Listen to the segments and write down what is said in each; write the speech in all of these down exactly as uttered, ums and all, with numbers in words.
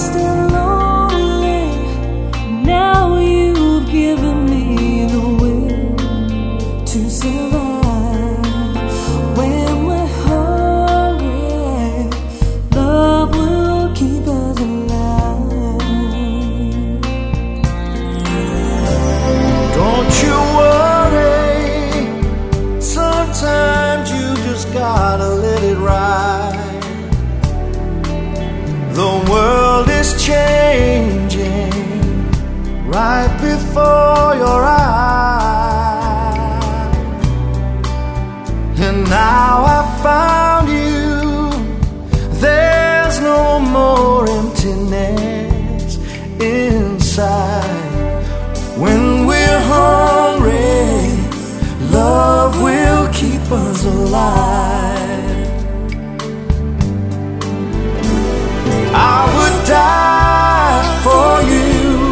lost and lonely. Now you've given me the will to survive. When we're hungry, love will keep us alive. Don't you worry, sometimes you just gotta let it ride. The world is changing right before your eyes. And now I found you, there's no more emptiness inside. When we're hungry, love will keep us alive. I would die for you,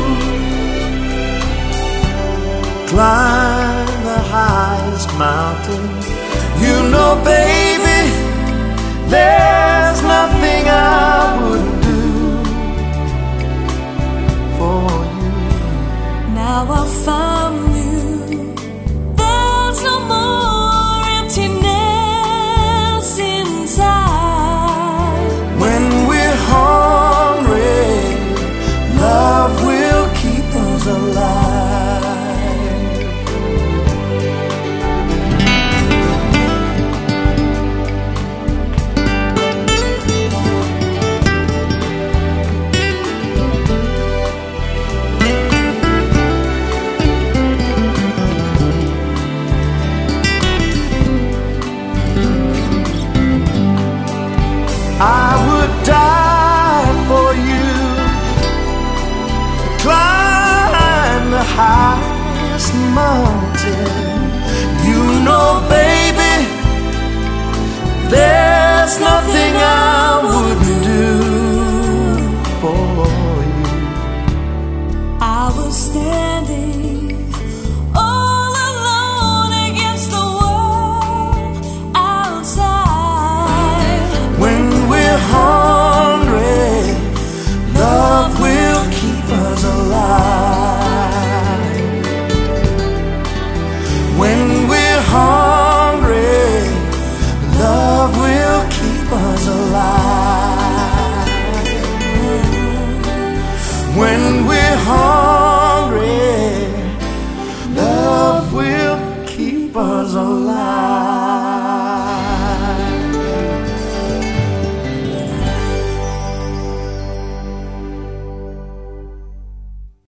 climb the highest mountain. You know, baby, there's nothing I wouldn't do for you. Now I found you, there's no more emptiness inside. When we're hungry, love will keep us alive. I would die for you, climb the highest mountain. You know, baby, there's nothing I wouldn't do for you. I was standing all alone against the world outside. When we're hungry, love will keep us alive. When we're hungry, love will keep us alive. When we're hungry,